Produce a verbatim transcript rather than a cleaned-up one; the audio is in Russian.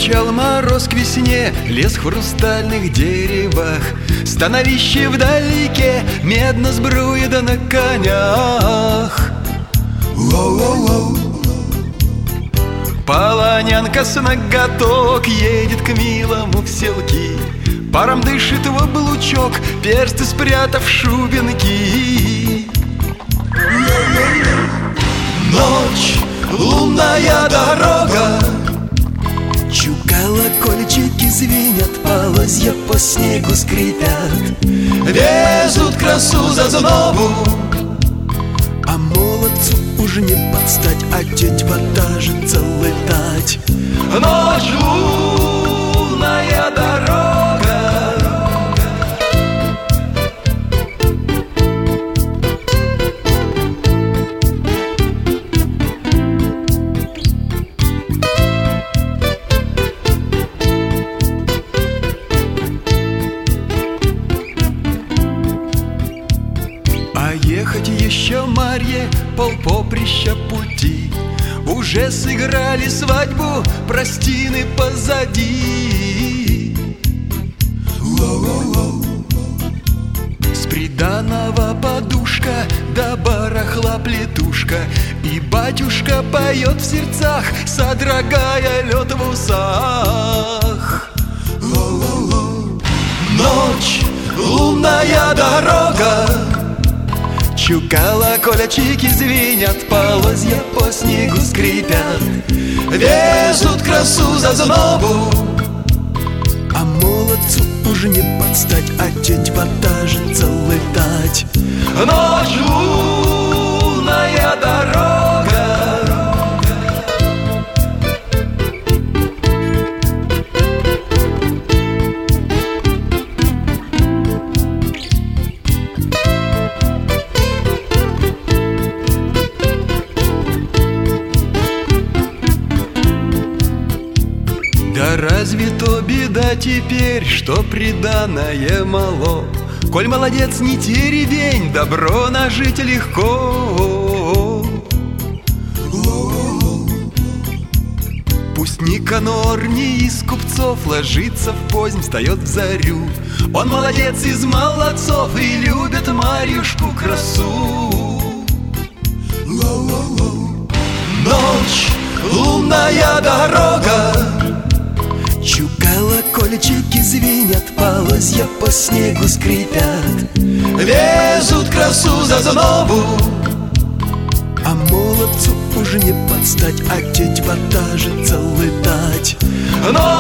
Кричал мороз к весне, лес в хрустальных деревах, становище вдалеке, медно сбруя да на конях. Воу-воу-воу. Полонянка с ноготок едет к милому в селки, паром дышит в облучок, персты спрятав в шубинки. Ночь, лунная дорога, колокольчики звенят, полозья по снегу скрипят, везут красу за знобу, а молодцу уже не подстать, одеть водажиться, летать. Ночь, лунная дорога. Ехать еще, Марье, полпоприща пути, уже сыграли свадьбу, простины позади. Воу-воу-воу. С приданого подушка, да барахла плетушка, и батюшка поет в сердцах, содрогая лед в усах. Воу-воу-воу. Ночь, лунная дорога, колокольчики звенят, полозья по снегу скрипят, везут красу за знобу, а молодцу уже не подстать, одеть водажиться, летать. Ночь, лунная дорога. Да разве то беда теперь, что приданое мало? Коль молодец, не теребень, добро нажить легко. Пусть Никанор не из купцов, ложится в позднь, встает в зарю. Он молодец из молодцов и любит Марьюшку красу. Ночь, лунная дорога, колокольчики звенят, полозья по снегу скрипят, везут красу за знобу, а молодцу уже не подстать, одеть водажиться, летать. Но